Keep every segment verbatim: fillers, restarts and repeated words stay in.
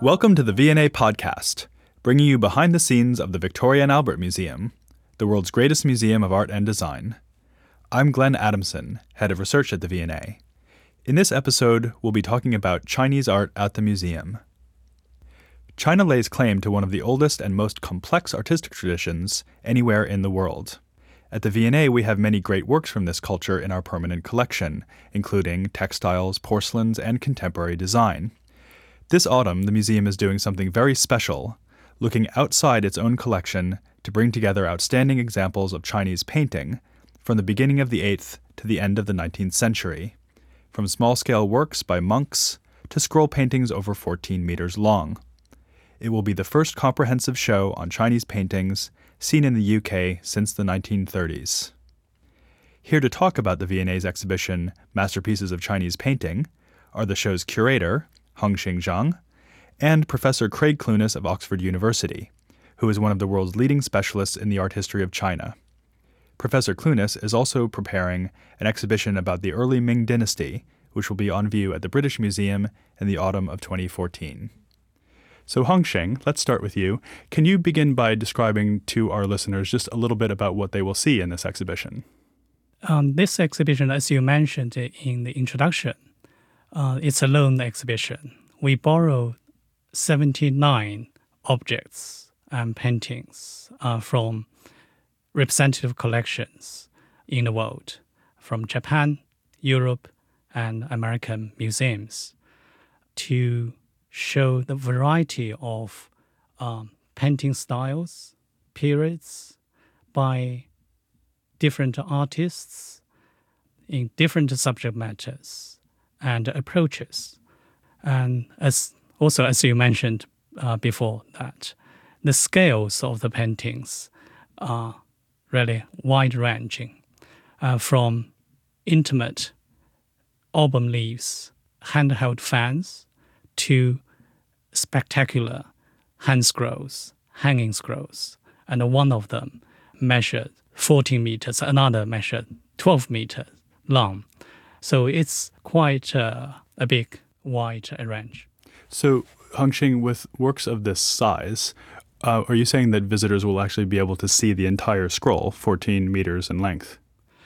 Welcome to the V and A podcast, bringing you behind the scenes of the Victoria and Albert Museum, the world's greatest museum of art and design. I'm Glenn Adamson, head of research at the V and A. In this episode, we'll be talking about Chinese art at the museum. China lays claim to one of the oldest and most complex artistic traditions anywhere in the world. At the V and A, we have many great works from this culture in our permanent collection, including textiles, porcelains, and contemporary design. This autumn, the museum is doing something very special, looking outside its own collection to bring together outstanding examples of Chinese painting from the beginning of the eighth to the end of the nineteenth century, from small-scale works by monks to scroll paintings over fourteen meters long. It will be the first comprehensive show on Chinese paintings seen in the U K since the nineteen thirties. Here to talk about the V and A's exhibition, Masterpieces of Chinese Painting, are the show's curator, Hongxing Zhang, and Professor Craig Clunas of Oxford University, who is one of the world's leading specialists in the art history of China. Professor Clunas is also preparing an exhibition about the early Ming Dynasty, which will be on view at the British Museum in the autumn of twenty fourteen. So Hongxing, let's start with you. Can you begin by describing to our listeners just a little bit about what they will see in this exhibition? Um, this exhibition, as you mentioned in the introduction, uh, it's a lone exhibition. We borrow seventy-nine objects and paintings uh, from representative collections in the world, from Japan, Europe, and American museums, to show the variety of um, painting styles, periods, by different artists in different subject matters and approaches. And as also, as you mentioned uh, before that, the scales of the paintings are really wide-ranging, uh, from intimate album leaves, handheld fans, to spectacular hand scrolls, hanging scrolls, and one of them measured fourteen meters, another measured twelve meters long. So it's quite uh, a big, wide range. So, Hongxing, with works of this size, uh, are you saying that visitors will actually be able to see the entire scroll, fourteen meters in length?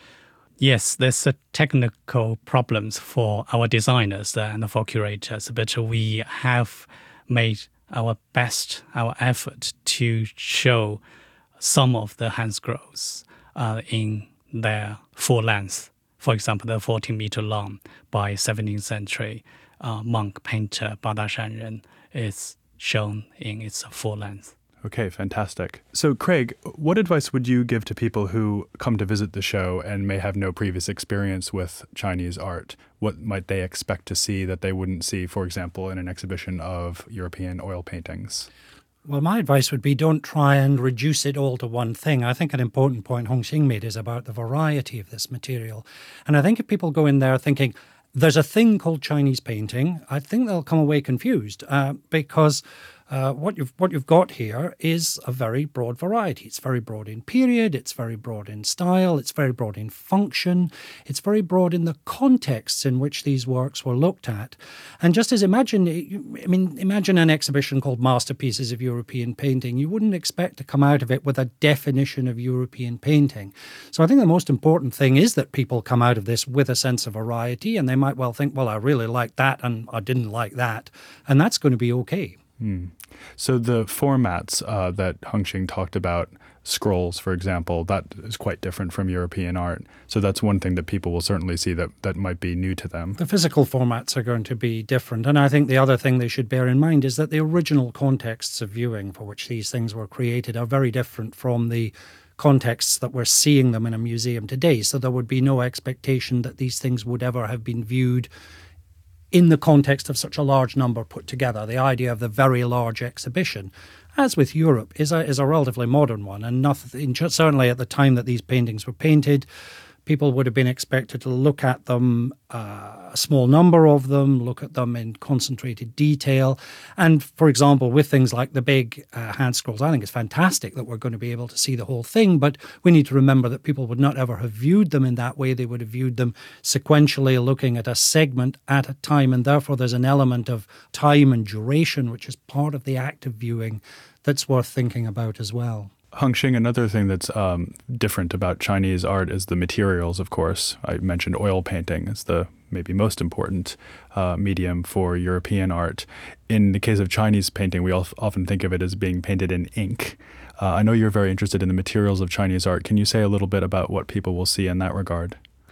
Yes, there's a technical problems for our designers and for curators, but we have made our best, our effort to show some of the hand scrolls uh, in their full length. For example, the fourteen meter long by seventeenth century uh, monk painter Bada Shanren is shown in its full length. Okay, fantastic. So, Craig, what advice would you give to people who come to visit the show and may have no previous experience with Chinese art? What might they expect to see that they wouldn't see, for example, in an exhibition of European oil paintings? Well, my advice would be don't try and reduce it all to one thing. I think an important point Hongxing made is about the variety of this material. And I think if people go in there thinking, there's a thing called Chinese painting, I think they'll come away confused uh, because Uh, what you've what you've got here is a very broad variety. It's very broad in period, it's very broad in style, it's very broad in function, it's very broad in the contexts in which these works were looked at. And just as imagine, I mean, imagine an exhibition called Masterpieces of European Painting. You wouldn't expect to come out of it with a definition of European painting. So I think the most important thing is that people come out of this with a sense of variety, and they might well think, well, I really liked that and I didn't like that. And that's going to be okay. Hmm. So the formats uh, that Hongxing talked about, scrolls, for example, that is quite different from European art. So that's one thing that people will certainly see that, that might be new to them. The physical formats are going to be different. And I think the other thing they should bear in mind is that the original contexts of viewing for which these things were created are very different from the contexts that we're seeing them in a museum today. So there would be no expectation that these things would ever have been viewed in the context of such a large number put together. The idea of the very large exhibition, as with Europe, is a is a relatively modern one, and nothing, certainly at the time that these paintings were painted, people would have been expected to look at them, uh, a small number of them, look at them in concentrated detail. And for example, with things like the big uh, hand scrolls, I think it's fantastic that we're going to be able to see the whole thing, but we need to remember that people would not ever have viewed them in that way. They would have viewed them sequentially, looking at a segment at a time, and therefore there's an element of time and duration, which is part of the act of viewing, that's worth thinking about as well. Hongxing, another thing that's um, different about Chinese art is the materials, of course. I mentioned oil painting as the maybe most important uh, medium for European art. In the case of Chinese painting, we often think of it as being painted in ink. Uh, I know you're very interested in the materials of Chinese art. Can you say a little bit about what people will see in that regard?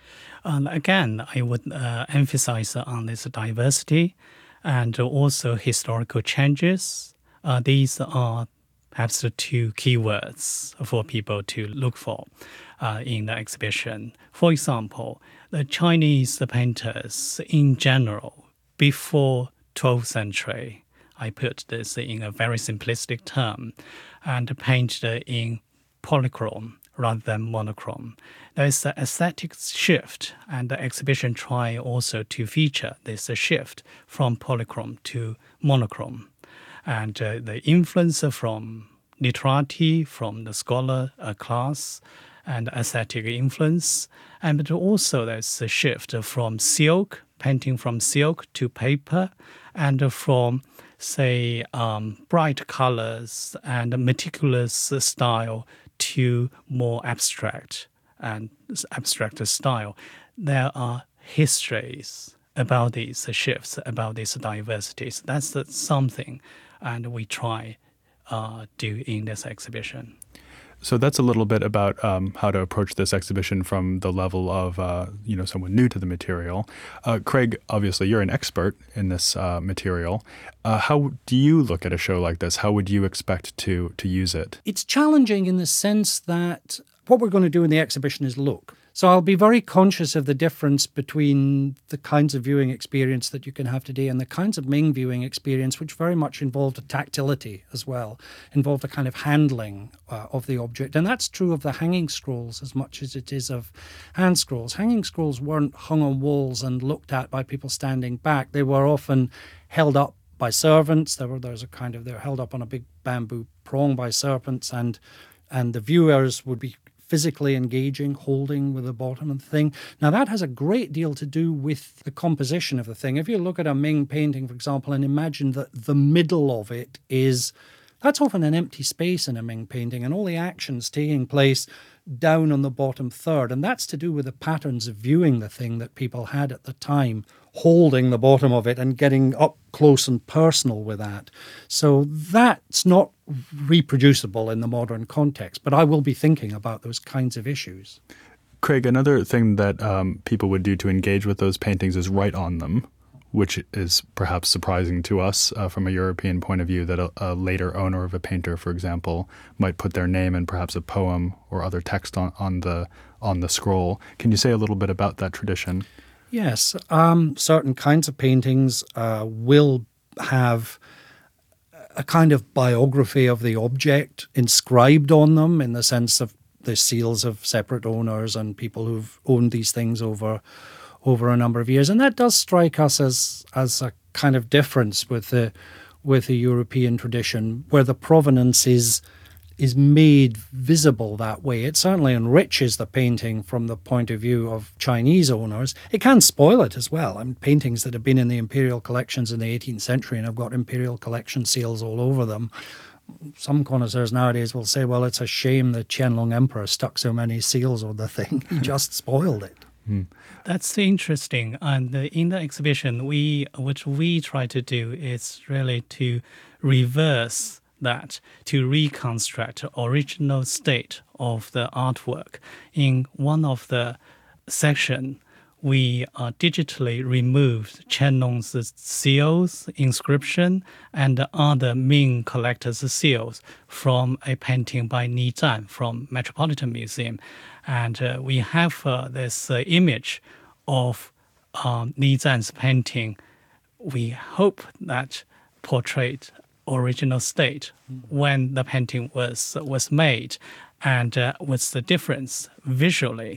Um, again, I would uh, emphasize on this diversity and also historical changes. Uh, these are perhaps the two keywords for people to look for uh, in the exhibition. For example, the Chinese painters in general, before twelfth century, I put this in a very simplistic term, and painted in polychrome rather than monochrome. There is an aesthetic shift, and the exhibition try also to feature this shift from polychrome to monochrome. And uh, the influence from literati, from the scholar uh, class, and aesthetic influence. And but also there's a shift from silk, painting from silk to paper, and from, say, um, bright colors and meticulous style to more abstract and abstract style. There are histories about these shifts, about these diversities. That's something, and we try uh, do in this exhibition. So that's a little bit about um, how to approach this exhibition from the level of, uh, you know, someone new to the material. Uh, Craig, obviously, you're an expert in this uh, material. Uh, how do you look at a show like this? How would you expect to to use it? It's challenging in the sense that what we're going to do in the exhibition is look. So I'll be very conscious of the difference between the kinds of viewing experience that you can have today and the kinds of Ming viewing experience, which very much involved a tactility as well, involved a kind of handling uh, of the object. And that's true of the hanging scrolls as much as it is of hand scrolls. Hanging scrolls weren't hung on walls and looked at by people standing back. They were often held up by servants. There were there's a kind of they're held up on a big bamboo prong by servants, and and the viewers would be physically engaging, holding with the bottom of the thing. Now, that has a great deal to do with the composition of the thing. If you look at a Ming painting, for example, and imagine that the middle of it is, that's often an empty space in a Ming painting, and all the action's taking place down on the bottom third. And that's to do with the patterns of viewing the thing that people had at the time, holding the bottom of it and getting up close and personal with that. So that's not reproducible in the modern context, but I will be thinking about those kinds of issues. Craig, another thing that um, people would do to engage with those paintings is write on them, which is perhaps surprising to us uh, from a European point of view, that a, a later owner of a painter, for example, might put their name and perhaps a poem or other text on, on the on the scroll. Can you say a little bit about that tradition? Yes, um, certain kinds of paintings uh, will have a kind of biography of the object inscribed on them, in the sense of the seals of separate owners and people who've owned these things over over a number of years. And that does strike us as as a kind of difference with the with the European tradition, where the provenance is is made visible that way. It certainly enriches the painting from the point of view of Chinese owners. It can spoil it as well. I mean, paintings that have been in the imperial collections in the eighteenth century and have got imperial collection seals all over them. Some connoisseurs nowadays will say, well, it's a shame the Qianlong Emperor stuck so many seals on the thing. He just spoiled it. Mm. That's interesting. And in the exhibition, we what we try to do is really to reverse that, to reconstruct the original state of the artwork. In one of the section, we uh, digitally removed Qianlong's seals, inscription, and other Ming collectors' seals from a painting by Ni Zhan from Metropolitan Museum. And uh, we have uh, this uh, image of um, Ni Zhan's painting. We hope that portrayed original state when the painting was was made, and uh, what's the difference visually.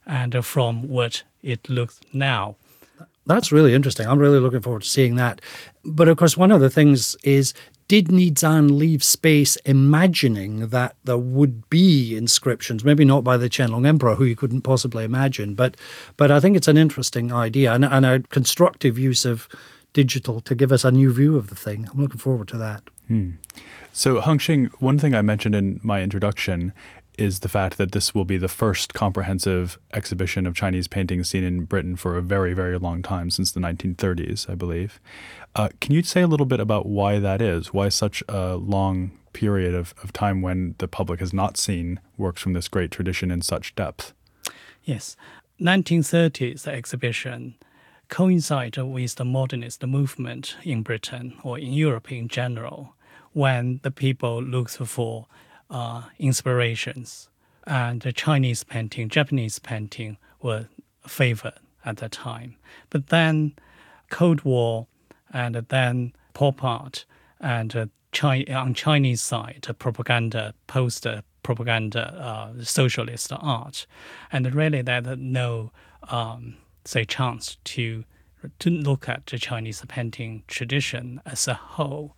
and from what it looks now. That's really interesting. I'm really looking forward to seeing that. But of course, one of the things is, did Nizan leave space imagining that there would be inscriptions? Maybe not by the Qianlong Emperor, who you couldn't possibly imagine, but but I think it's an interesting idea and, and a constructive use of digital to give us a new view of the thing. I'm looking forward to that. Hmm. So, Hongxing, one thing I mentioned in my introduction is the fact that this will be the first comprehensive exhibition of Chinese paintings seen in Britain for a very, very long time, since the nineteen thirties, I believe. Uh, can you say a little bit about why that is? Why such a long period of, of time when the public has not seen works from this great tradition in such depth? Yes. nineteen thirties exhibition coincided with the modernist movement in Britain or in Europe in general, when the people looked for uh, inspirations. And the Chinese painting, Japanese painting were favored at that time. But then Cold War and then pop art and uh, Chi- on Chinese side, propaganda, poster propaganda, uh, socialist art. And really that had no, um, say, chance to to look at the Chinese painting tradition as a whole.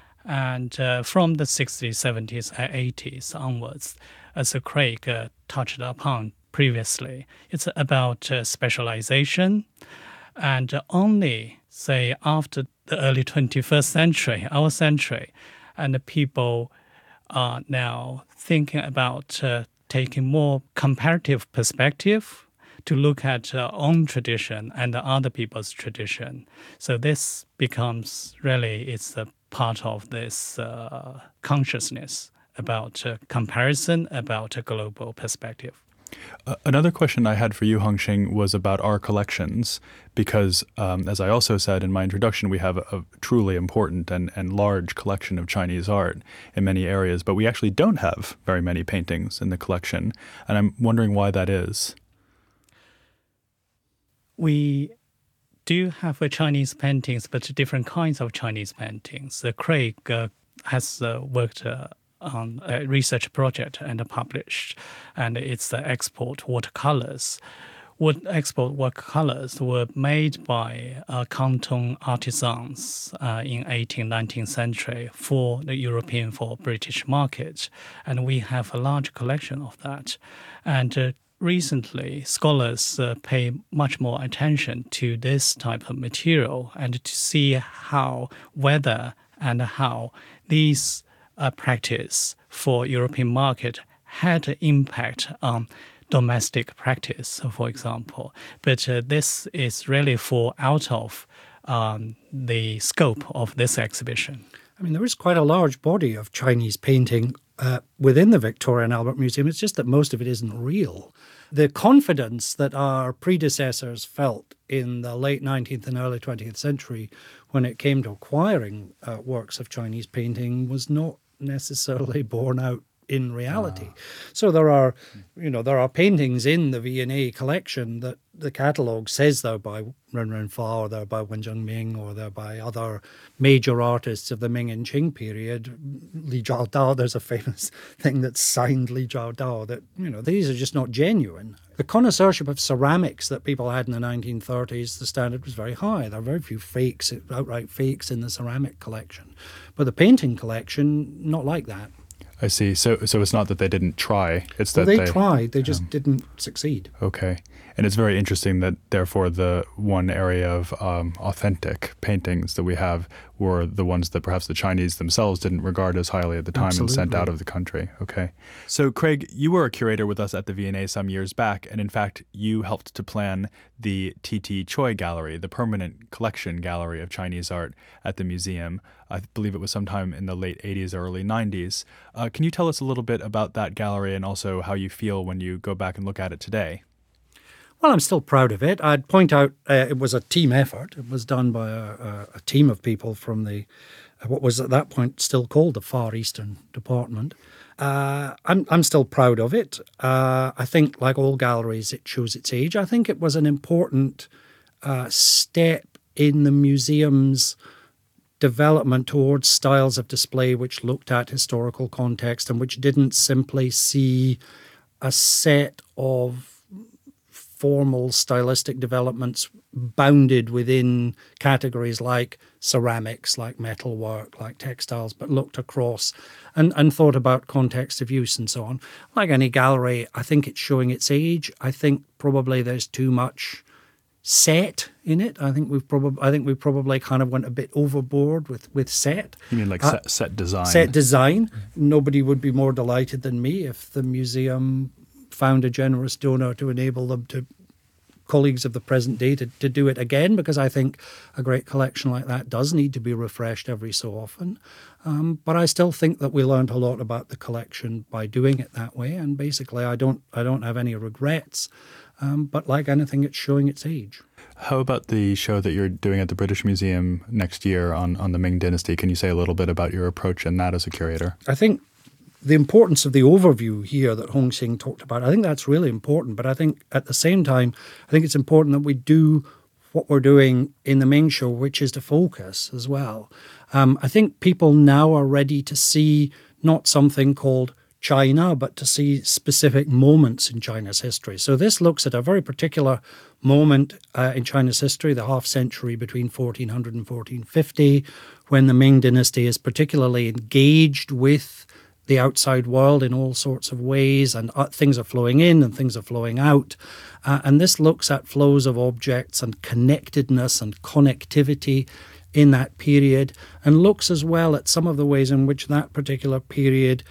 And uh, from the sixties, seventies, and eighties onwards, as Craig uh, touched upon previously, it's about uh, specialization. And only, say, after the early twenty-first century, our century, and the people are now thinking about uh, taking more comparative perspective to look at our own tradition and other people's tradition. So this becomes really, it's a part of this uh, consciousness about uh, comparison, about a global perspective. Uh, another question I had for you, Hongxing, was about our collections, because um, as I also said in my introduction, we have a, a truly important and, and large collection of Chinese art in many areas, but we actually don't have very many paintings in the collection, and I'm wondering why that is. We do have uh, Chinese paintings, but different kinds of Chinese paintings. Uh, Craig uh, has uh, worked uh, on a research project and published, and it's the export watercolors. What export watercolors were made by uh, Canton artisans uh, in eighteenth, nineteenth century for the European, for British market, and we have a large collection of that. And uh, recently, scholars uh, pay much more attention to this type of material and to see how, whether and how these uh, practice for European market had an impact on domestic practice, for example. But uh, this is really for out of um, the scope of this exhibition. I mean, there is quite a large body of Chinese painting uh, within the Victoria and Albert Museum. It's just that most of it isn't real. The confidence that our predecessors felt in the late nineteenth and early twentieth century when it came to acquiring uh, works of Chinese painting was not necessarily borne out in reality. Ah. So there are, you know, there are paintings in the V and A collection that the catalogue says they're by Ren Renfa, or they're by Wen Zhengming, or they're by other major artists of the Ming and Qing period. Li Zhaodao, there's a famous thing that's signed Li Zhaodao, that, you know, these are just not genuine. The connoisseurship of ceramics that people had in the nineteen thirties, the standard was very high. There are very few fakes, outright fakes in the ceramic collection. But the painting collection, not like that. I see. So so it's not that they didn't try. It's well, that they, they tried. They just um, didn't succeed. Okay. And it's very interesting that, therefore, the one area of um, authentic paintings that we have were the ones that perhaps the Chinese themselves didn't regard as highly at the time. Absolutely. And sent out of the country. Okay. So, Craig, you were a curator with us at the V and A some years back, and in fact, you helped to plan the T T Choi Gallery, the permanent collection gallery of Chinese art at the museum. I believe it was sometime in the late eighties or early nineties. Uh, can you tell us a little bit about that gallery and also how you feel when you go back and look at it today? Well, I'm still proud of it. I'd point out uh, it was a team effort. It was done by a, a, a team of people from the, uh, what was at that point still called the Far Eastern Department. Uh, I'm, I'm still proud of it. Uh, I think, like all galleries, it shows its age. I think it was an important uh, step in the museum's development towards styles of display which looked at historical context and which didn't simply see a set of formal stylistic developments bounded within categories like ceramics, like metalwork, like textiles, but looked across and, and thought about context of use and so on. Like any gallery, I think it's showing its age. I think probably there's too much set in it. I think we've probably I think we probably kind of went a bit overboard with, with set. You mean like uh, set, set design? Set design. Nobody would be more delighted than me if the museum found a generous donor to enable them to, colleagues of the present day, to, to do it again, because I think a great collection like that does need to be refreshed every so often. Um, but I still think that we learned a lot about the collection by doing it that way, and basically I don't I don't have any regrets. Um, but like anything, it's showing its age. How about the show that you're doing at the British Museum next year on, on the Ming Dynasty? Can you say a little bit about your approach in that as a curator? I think the importance of the overview here that Hong Xing talked about, I think that's really important. But I think at the same time, I think it's important that we do what we're doing in the Ming show, which is to focus as well. Um, I think people now are ready to see not something called China, but to see specific moments in China's history. So this looks at a very particular moment uh, in China's history, the half century between fourteen hundred and fourteen fifty, when the Ming Dynasty is particularly engaged with the outside world in all sorts of ways, and uh, things are flowing in and things are flowing out. Uh, and this looks at flows of objects and connectedness and connectivity in that period, and looks as well at some of the ways in which that particular period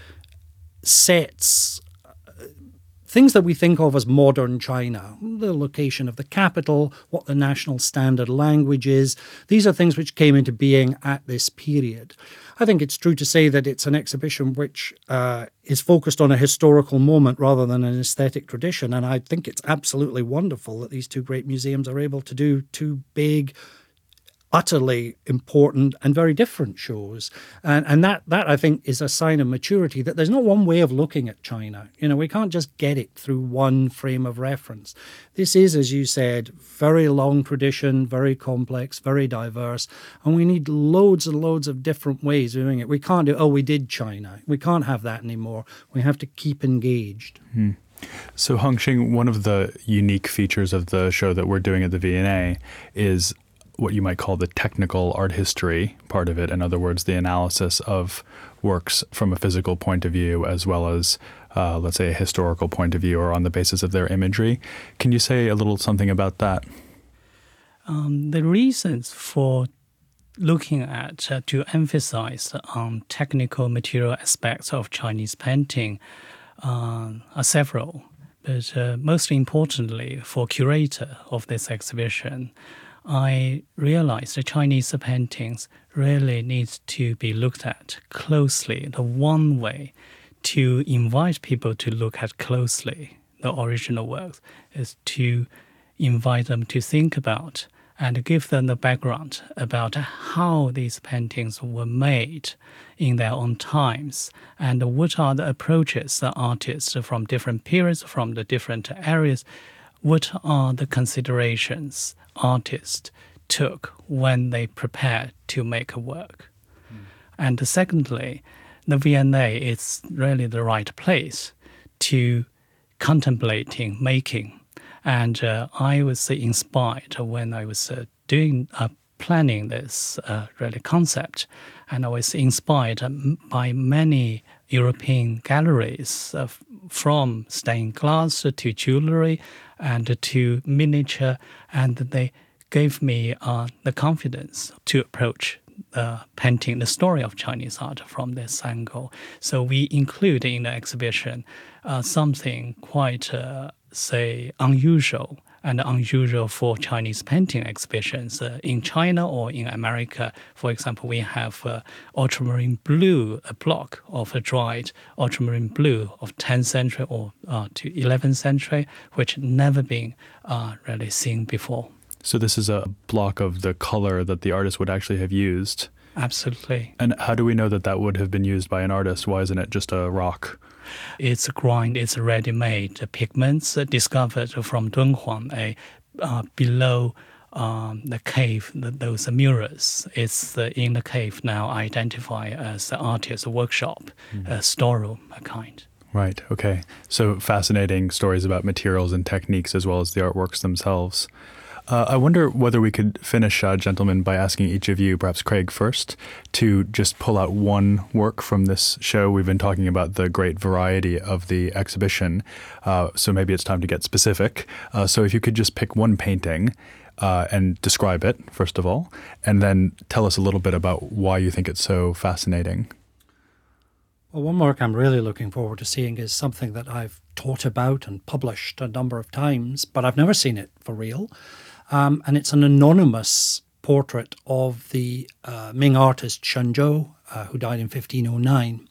sets things that we think of as modern China, the location of the capital, what the national standard language is. These are things which came into being at this period. I think it's true to say that it's an exhibition which uh, is focused on a historical moment rather than an aesthetic tradition, and I think it's absolutely wonderful that these two great museums are able to do two big, utterly important and very different shows. And and that, that I think, is a sign of maturity, that there's not one way of looking at China. You know, we can't just get it through one frame of reference. This is, as you said, very long tradition, very complex, very diverse, and we need loads and loads of different ways of doing it. We can't do, oh, we did China. We can't have that anymore. We have to keep engaged. Hmm. So, Hong Xing, one of the unique features of the show that we're doing at the V and A is what you might call the technical art history part of it. In other words, the analysis of works from a physical point of view, as well as, uh, let's say, a historical point of view, or on the basis of their imagery. Can you say a little something about that? Um, the reasons for looking at, uh, to emphasize on technical material aspects of Chinese painting uh, are several. But uh, most importantly, for curator of this exhibition, I realized the Chinese paintings really need to be looked at closely. The one way to invite people to look at closely the original works is to invite them to think about and give them the background about how these paintings were made in their own times, and what are the approaches the artists from different periods, from the different areas, what are the considerations artists took when they prepared to make a work. Mm. And secondly, the V and A is really the right place to contemplating making. And uh, I was inspired when I was uh, doing uh, planning this uh, really concept, and I was inspired by many European galleries, uh, from stained glass to jewelry and to miniature, and they gave me uh, the confidence to approach uh, painting the story of Chinese art from this angle. So we include in the exhibition uh, something quite, uh, say, unusual, and unusual for Chinese painting exhibitions. Uh, in China or in America, for example, we have uh, ultramarine blue, a block of a dried ultramarine blue of tenth century or uh, to eleventh century, which never been uh, really seen before. So this is a block of the color that the artist would actually have used. Absolutely. And how do we know that that would have been used by an artist? Why isn't it just a rock? It's grind, it's ready-made. The pigments discovered from Dunhuang, a uh, below um, the cave, the, those mirrors. It's uh, in the cave now identified as the artist's workshop, mm-hmm. a storeroom, a kind. Right. Okay. So fascinating stories about materials and techniques as well as the artworks themselves. Uh, I wonder whether we could finish, uh, gentlemen, by asking each of you, perhaps Craig first, to just pull out one work from this show. We've been talking about the great variety of the exhibition, uh, so maybe it's time to get specific. Uh, so if you could just pick one painting uh, and describe it, first of all, and then tell us a little bit about why you think it's so fascinating. Well, one work I'm really looking forward to seeing is something that I've taught about and published a number of times, but I've never seen it for real. Um, and it's an anonymous portrait of the uh, Ming artist Shun Zhou, uh, who died in fifteen oh nine.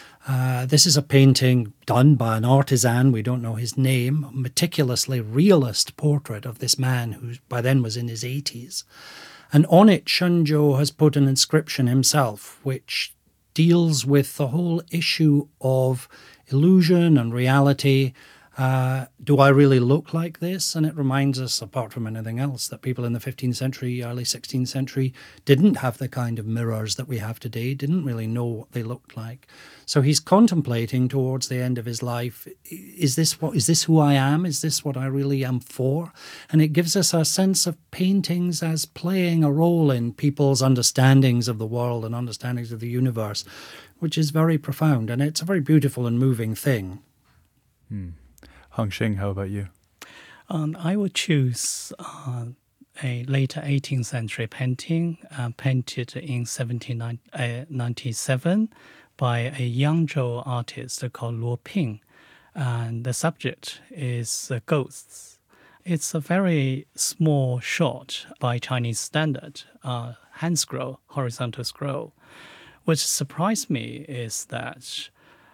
Uh, this is a painting done by an artisan, we don't know his name, a meticulously realist portrait of this man who by then was in his eighties. And on it, Shun Zhou has put an inscription himself, which deals with the whole issue of illusion and reality. Uh, do I really look like this? And it reminds us, apart from anything else, that people in the fifteenth century, early sixteenth century didn't have the kind of mirrors that we have today, didn't really know what they looked like. So he's contemplating towards the end of his life, is this what is this who I am? Is this what I really am for? And it gives us a sense of paintings as playing a role in people's understandings of the world and understandings of the universe, which is very profound. And it's a very beautiful and moving thing. Hmm. Hongxing, how about you? Um, I would choose uh, a later eighteenth century painting uh, painted in seventeen ninety-seven by a Yangzhou artist called Luo Ping. And the subject is uh, ghosts. It's a very small shot by Chinese standard, uh, hand scroll, horizontal scroll. What surprised me is that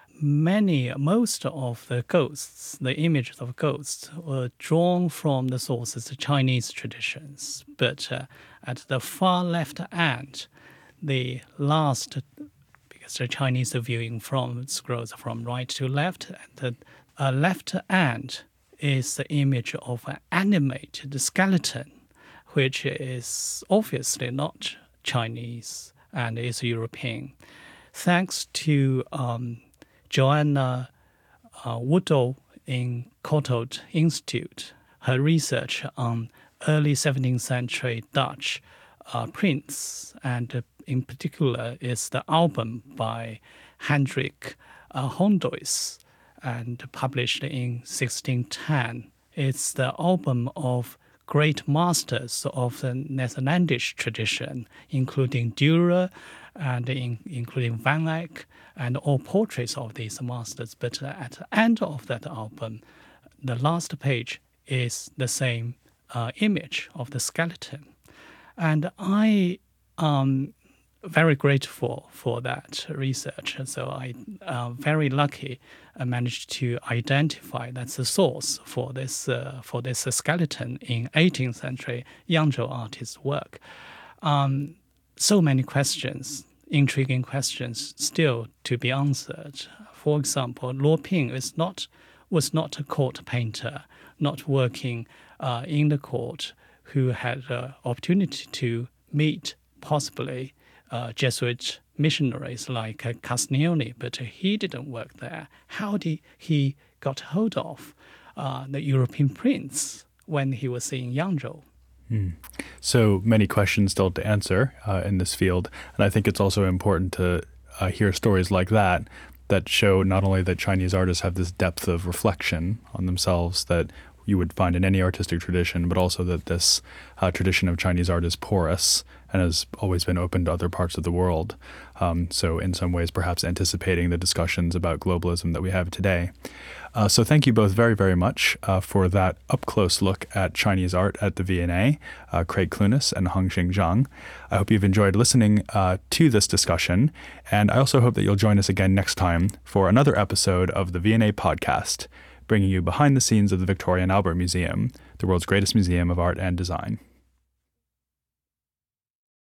many, most of the ghosts, the images of ghosts, were drawn from the sources of Chinese traditions. But uh, at the far left end, the last, because the Chinese are viewing from scrolls from right to left, and the uh, left end is the image of an animated skeleton, which is obviously not Chinese and is European. Thanks to um, Joanna uh, Woodall in Courtauld Institute, her research on early seventeenth century Dutch uh, prints, and uh, in particular is the album by Hendrik uh, Hondois, and published in sixteen ten. It's the album of great masters of the Netherlandish tradition, including Dürer and in, including Van Eyck, and all portraits of these masters. But at the end of that album, the last page is the same uh, image of the skeleton. And I am very grateful for that research. So I am very lucky I managed to identify that's the source for this uh, for this skeleton in eighteenth century Yangzhou artist's work. Um, so many questions, intriguing questions still to be answered. For example, Luo Ping is not, was not a court painter, not working uh, in the court, who had the opportunity to meet possibly uh, Jesuit missionaries like uh, Castiglione, but he didn't work there. How did he got hold of uh, the European prints when he was in Yangzhou? Mm. So many questions still to answer uh, in this field. And I think it's also important to uh, hear stories like that that show not only that Chinese artists have this depth of reflection on themselves that you would find in any artistic tradition, but also that this uh, tradition of Chinese art is porous and has always been open to other parts of the world. Um, so in some ways, perhaps anticipating the discussions about globalism that we have today. Uh, so thank you both very, very much uh, for that up-close look at Chinese art at the V N A, uh, Craig Clunas and Hongxing Zhang. I hope you've enjoyed listening uh, to this discussion, and I also hope that you'll join us again next time for another episode of the V N A podcast, bringing you behind the scenes of the Victoria and Albert Museum, the world's greatest museum of art and design.